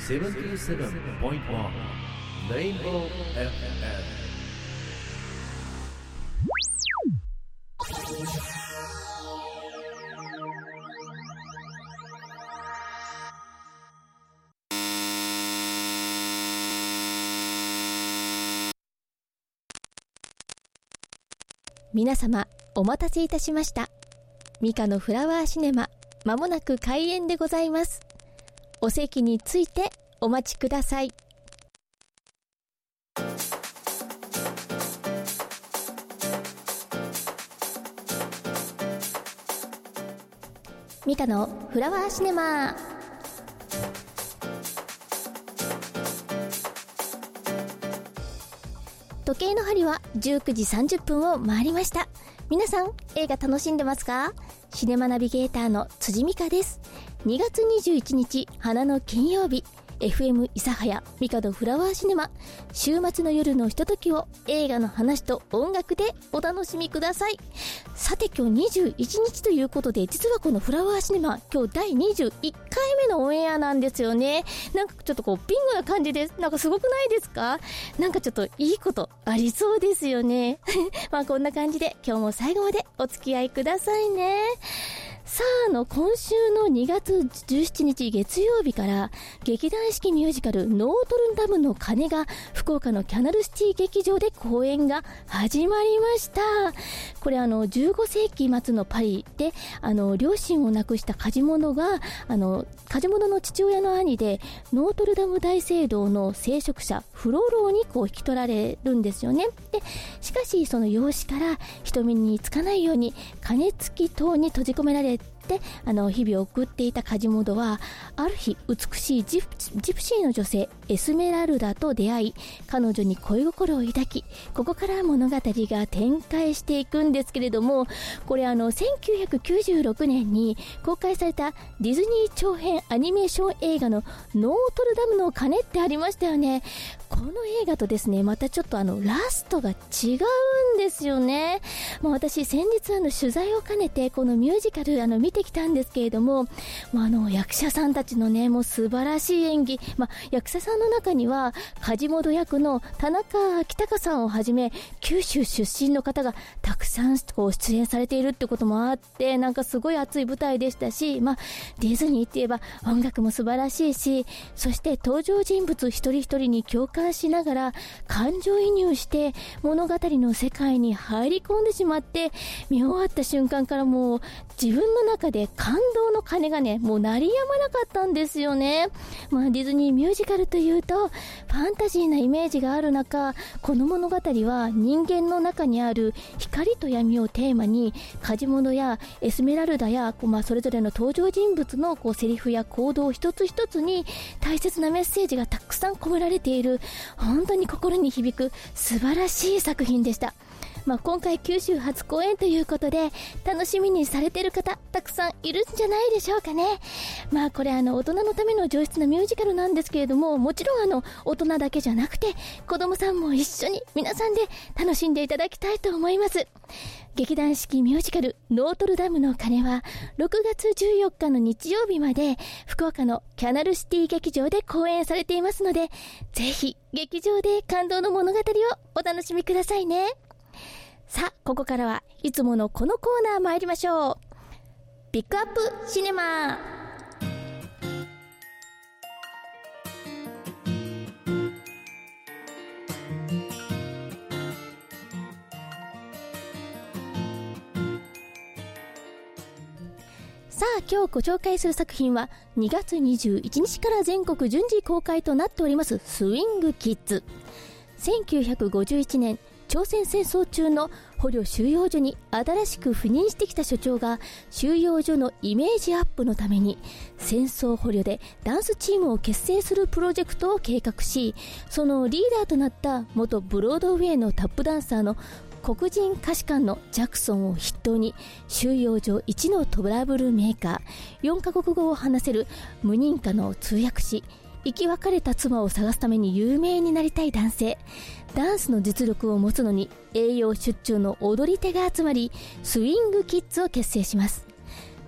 77.1 Rainbow FM。 皆様お待たせいたしました。ミカのフラワーシネマ、まもなく開演でございます。お席についてお待ちください。ミカのフラワーシネマ。時計の針は19時30分を回りました。皆さん映画楽しんでますか？シネマナビゲーターの辻美香です。2月21日花の金曜日、 FM 諫早ミカのフラワーシネマ、週末の夜のひとときを映画の話と音楽でお楽しみください。さて今日21日ということで、実はこのフラワーシネマ今日第21回目のオンエアなんですよね。なんかちょっとこうビンゴな感じです。なんかすごくないですか？なんかちょっといいことありそうですよねまあこんな感じで今日も最後までお付き合いくださいね。さあ今週の2月17日月曜日から劇団四季ミュージカルノートルダムの鐘が福岡のキャナルシティ劇場で公演が始まりました。これ15世紀末のパリで両親を亡くしたカジモノがカジモノの父親の兄でノートルダム大聖堂の聖職者フロローにこう引き取られるんですよね。でしかしその養子から人目につかないように鐘付き塔に閉じ込められて日々を送っていたカジモドはある日美しいジプシーの女性エスメラルダと出会い、彼女に恋心を抱き、ここから物語が展開していくんですけれども、これ1996年に公開されたディズニー長編アニメーション映画のノートルダムの鐘ってありましたよね。この映画とですね、またちょっとラストが違うんですよね。私先日取材を兼ねてこのミュージカル見てきたんですけれども、役者さんたちのねもう素晴らしい演技、役者さんの中にはカジモド役の田中昭隆さんをはじめ九州出身の方がたくさんこう出演されているってこともあって、なんかすごい熱い舞台でしたし、ディズニーって言えば音楽も素晴らしいし、そして登場人物一人一人に共感しながら感情移入して物語の世界に入り込んでしまって、見終わった瞬間からもう自分の中で感動の鐘がねもう鳴り止まなかったんですよね。ディズニーミュージカルというとファンタジーなイメージがある中、この物語は人間の中にある光と闇をテーマにカジモノやエスメラルダやそれぞれの登場人物のセリフや行動一つ一つに大切なメッセージがたくさん込められている、本当に心に響く素晴らしい作品でした。今回九州初公演ということで楽しみにされている方たくさんいるんじゃないでしょうかね。これ大人のための上質なミュージカルなんですけれども、もちろん大人だけじゃなくて子供さんも一緒に皆さんで楽しんでいただきたいと思います。劇団四季ミュージカルノートルダムの鐘は6月14日の日曜日まで福岡のキャナルシティ劇場で公演されていますので、ぜひ劇場で感動の物語をお楽しみくださいね。さあここからはいつものこのコーナー参りましょう。ピックアップシネマ。さあ今日ご紹介する作品は2月21日から全国順次公開となっておりますスイングキッズ。1951年朝鮮戦争中の捕虜収容所に新しく赴任してきた所長が収容所のイメージアップのために戦争捕虜でダンスチームを結成するプロジェクトを計画し、そのリーダーとなった元ブロードウェイのタップダンサーの黒人歌手官のジャクソンを筆頭に収容所一のトラブルメーカー、4カ国語を話せる無認可の通訳士、生き別れた妻を探すために有名になりたい男性、ダンスの実力を持つのに栄養出張の踊り手が集まりスイングキッズを結成します。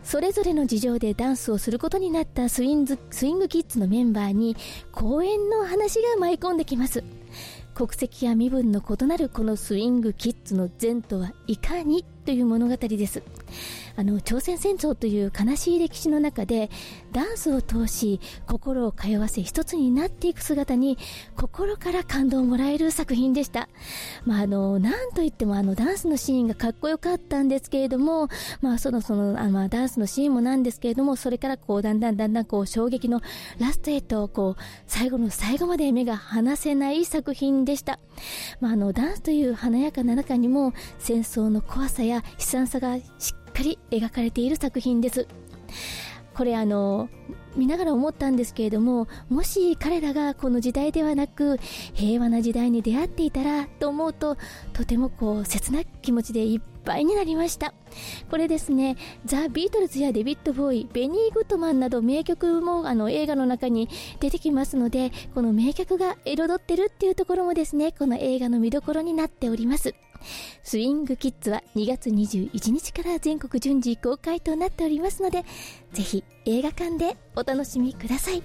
それぞれの事情でダンスをすることになったスイングキッズのメンバーに公演の話が舞い込んできます。国籍や身分の異なるこのスイングキッズの前途はいかにという物語です。朝鮮戦争という悲しい歴史の中でダンスを通し心を通わせ一つになっていく姿に心から感動をもらえる作品でした。なんといってもダンスのシーンがかっこよかったんですけれども、ダンスのシーンもなんですけれども、それからだんだん衝撃のラストへと最後の最後まで目が離せない作品でした。ダンスという華やかな中にも戦争の怖さや悲惨さがしっかり描かれている作品です。これ見ながら思ったんですけれども、もし彼らがこの時代ではなく平和な時代に出会っていたらと思うと、とても切な気持ちでいっぱいになりました。これですね、ザ・ビートルズやデビッド・ボーイ、ベニー・グッドマンなど名曲も映画の中に出てきますので、この名曲が彩ってるっていうところもですね、この映画の見どころになっております。スイングキッズは2月21日から全国順次公開となっておりますので、ぜひ映画館でお楽しみください。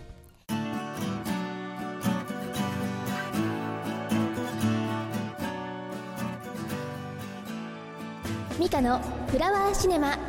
ミカのフラワーシネマ。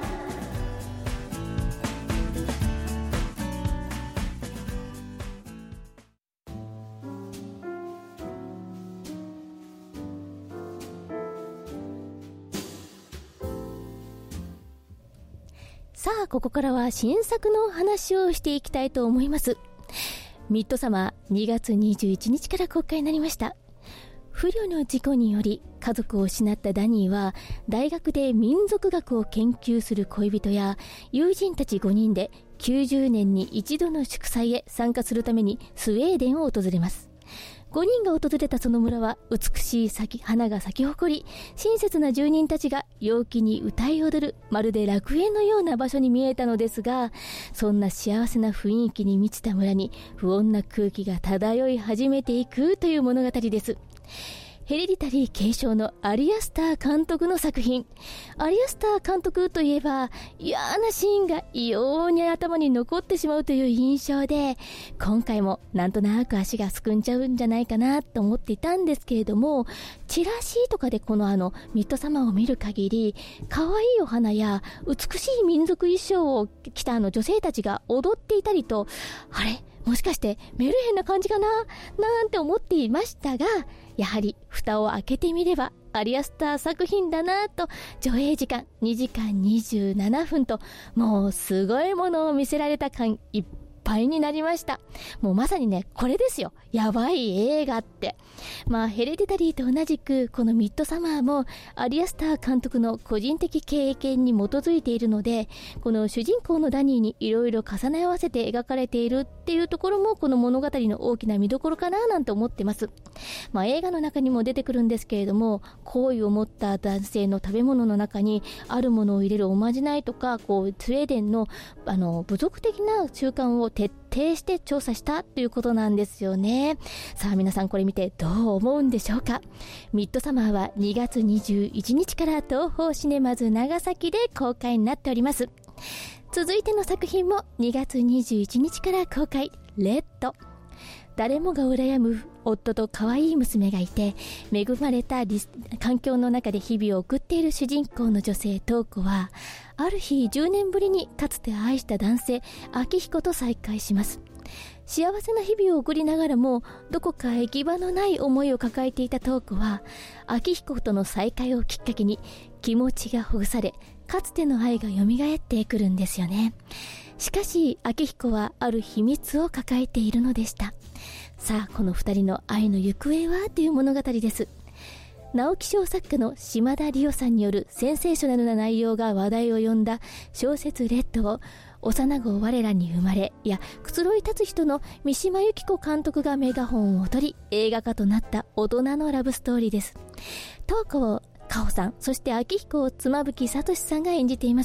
さあ、ここからは新作の話をしていきたいと思います。ミッドサマー2月21日から公開になりました。不慮の事故により家族を失ったダニーは、大学で民族学を研究する恋人や友人たち5人で90年に一度の祝祭へ参加するためにスウェーデンを訪れます。5人が訪れたその村は美しい花が咲き誇り、親切な住人たちが陽気に歌い踊る、まるで楽園のような場所に見えたのですが、そんな幸せな雰囲気に満ちた村に不穏な空気が漂い始めていくという物語です。ヘレディタリー継承のアリアスター監督の作品。アリアスター監督といえば、嫌なシーンが異様に頭に残ってしまうという印象で、今回もなんとなく足がすくんじゃうんじゃないかなと思っていたんですけれども、チラシとかでこのミッドサマーを見る限り、可愛いお花や美しい民族衣装を着た女性たちが踊っていたりと、あれもしかしてメルヘンな感じかななんて思っていましたが、やはり蓋を開けてみればアリアスター作品だなと、上映時間2時間27分と、もうすごいものを見せられた感いっぱいになりました。もうまさにね、これですよ、やばい映画って。ヘレディタリーと同じくこのミッドサマーもアリアスター監督の個人的経験に基づいているので、この主人公のダニーにいろいろ重ね合わせて描かれているっていうところも、この物語の大きな見どころかななんて思ってます。映画の中にも出てくるんですけれども、好意を持った男性の食べ物の中にあるものを入れるおまじないとか、スウェーデンの部族的な習慣を徹底して調査したということなんですよね。さあ皆さん、これ見てどう思うんでしょうか。ミッドサマーは2月21日から東宝シネマズ長崎で公開になっております。続いての作品も2月21日から公開、レッド。誰もが羨む夫と可愛い娘がいて、恵まれた環境の中で日々を送っている主人公の女性トウコは、ある日10年ぶりにかつて愛した男性昭彦と再会します。幸せな日々を送りながらも、どこか行き場のない思いを抱えていたトウコは、昭彦との再会をきっかけに気持ちがほぐされ、かつての愛が蘇ってくるんですよね。しかし昭彦はある秘密を抱えているのでした。さあ、この二人の愛の行方はという物語です。直木賞作家の島田理央さんによるセンセーショナルな内容が話題を呼んだ小説レッドを、幼子我らに生まれやくつろい立つ人の三島由紀子監督がメガホンを取り映画化となった大人のラブストーリーです。トウコをカホさん、そして昭彦を妻夫木聡さんが演じています。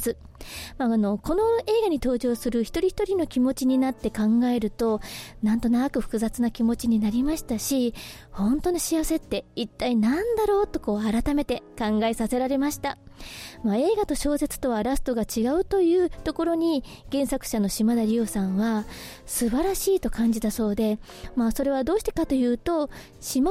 この映画に登場する一人一人の気持ちになって考えると、なんとなく複雑な気持ちになりましたし、本当に幸せって一体何だろうと改めて考えさせられました。映画と小説とはラストが違うというところに、原作者の島田理央さんは素晴らしいと感じたそうで、それはどうしてかというと、島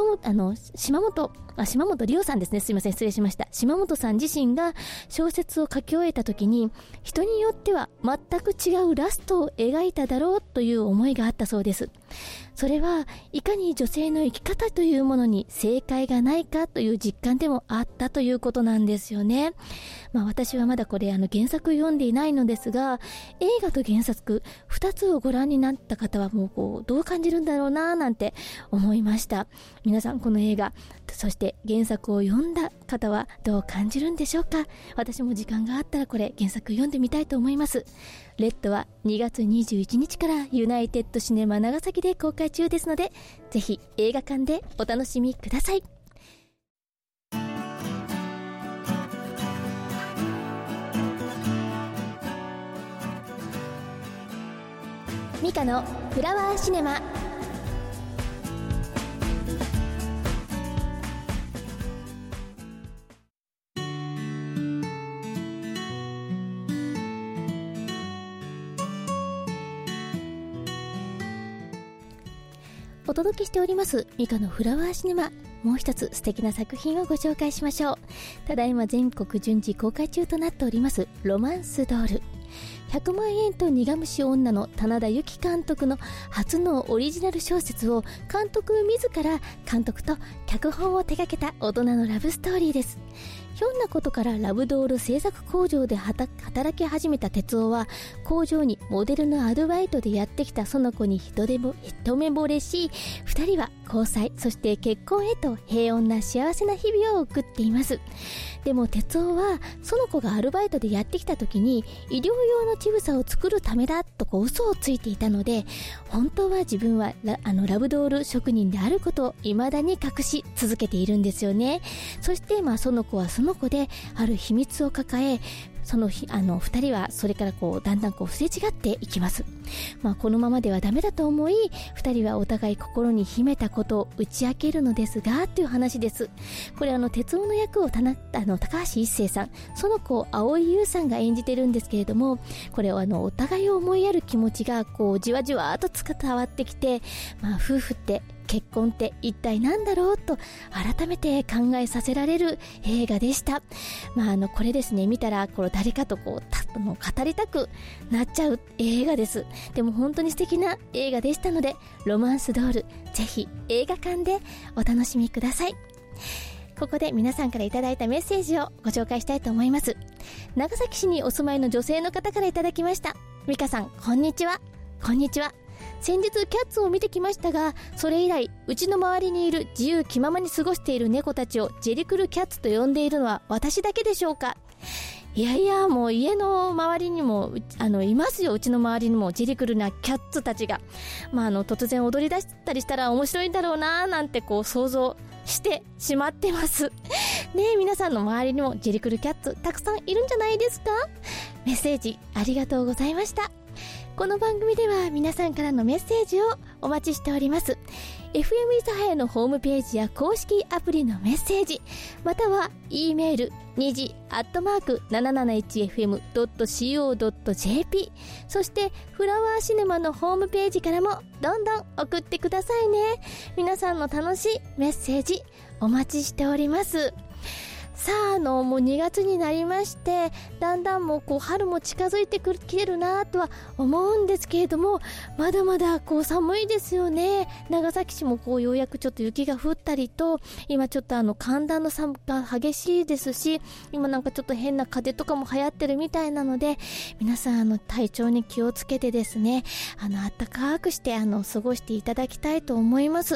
本理央さんですね。すいません、失礼しました。島本さん自身が小説を書き終えた時に、人によっては全く違うラストを描いただろうという思いがあったそうです。それはいかに女性の生き方というものに正解がないかという実感でもあったということなんですよね。私はまだこれ原作を読んでいないのですが、映画と原作2つをご覧になった方はもうどう感じるんだろうななんて思いました。皆さんこの映画、そして原作を読んだ方はどう感じるんでしょうか。私も時間があったらこれ原作読んでみたいと思います。レッドは2月21日からユナイテッドシネマ長崎で公開中ですので、ぜひ映画館でお楽しみください。ミカのフラワーシネマ。お届けしておりますミカのフラワーシネマ。もう一つ素敵な作品をご紹介しましょう。ただいま全国順次公開中となっておりますロマンスドール。100万円と苦虫女の棚田由紀監督の初のオリジナル小説を監督自ら監督と脚本を手掛けた大人のラブストーリーです。ひょんなことからラブドール製作工場で働き始めた哲夫は、工場にモデルのアルバイトでやってきた園子に一目惚れし、2人は交際、そして結婚へと平穏な幸せな日々を送っています。でも哲夫は園子がアルバイトでやってきた時に医療用の乳房を作るためだと嘘をついていたので、本当は自分はラブドール職人であることを未だに隠し続けているんですよね。そして園子は園子である秘密を抱え、2人はそれからだんだんすれ違っていきます。このままではダメだと思い、2人はお互い心に秘めたことを打ち明けるのですがという話です。これ哲夫の役を高橋一生さん、園子を蒼井優さんが演じてるんですけれども、これをお互いを思いやる気持ちがじわじわと伝わってきて、夫婦って結婚って一体何だろうと改めて考えさせられる映画でした。これですね、見たら誰かと語りたくなっちゃう映画です。でも本当に素敵な映画でしたので、ロマンスドールぜひ映画館でお楽しみください。ここで皆さんからいただいたメッセージをご紹介したいと思います。長崎市にお住まいの女性の方からいただきました。ミカさん、こんにちは。こんにちは。先日キャッツを見てきましたが、それ以来うちの周りにいる自由気ままに過ごしている猫たちをジェリクルキャッツと呼んでいるのは私だけでしょうか。いやもう家の周りにもいますよ。うちの周りにもジェリクルなキャッツたちが、突然踊り出したりしたら面白いんだろうななんて想像してしまってますね。え、皆さんの周りにもジェリクルキャッツたくさんいるんじゃないですか。メッセージありがとうございました。この番組では皆さんからのメッセージをお待ちしております。 FM 諫早のホームページや公式アプリのメッセージ、または E メール2時@771fm.co.jp、 そしてフラワーシネマのホームページからもどんどん送ってくださいね。皆さんの楽しいメッセージお待ちしております。さあもう2月になりまして、だんだんもう春も近づいてきてるなとは思うんですけれども、まだまだ寒いですよね。長崎市もようやくちょっと雪が降ったりと、今ちょっと寒暖の差が激しいですし、今ちょっと変な風邪とかも流行ってるみたいなので、皆さん体調に気をつけてですね、暖かくして過ごしていただきたいと思います。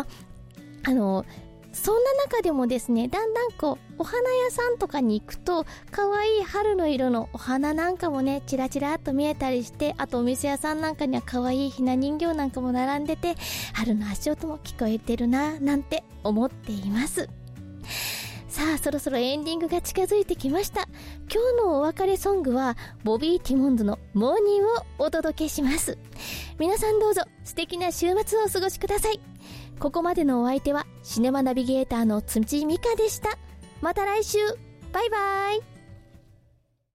そんな中でもですね、だんだんお花屋さんとかに行くと可愛い春の色のお花なんかもね、チラチラっと見えたりして、あとお店屋さんなんかには可愛いひな人形なんかも並んでて、春の足音も聞こえてるななんて思っています。 さあそろそろエンディングが近づいてきました。今日のお別れソングはボビー・ティモンズのモーニンをお届けします。皆さんどうぞ素敵な週末をお過ごしください。ここまでのお相手はシネマナビゲーターの辻美香でした。また来週、バイバイ。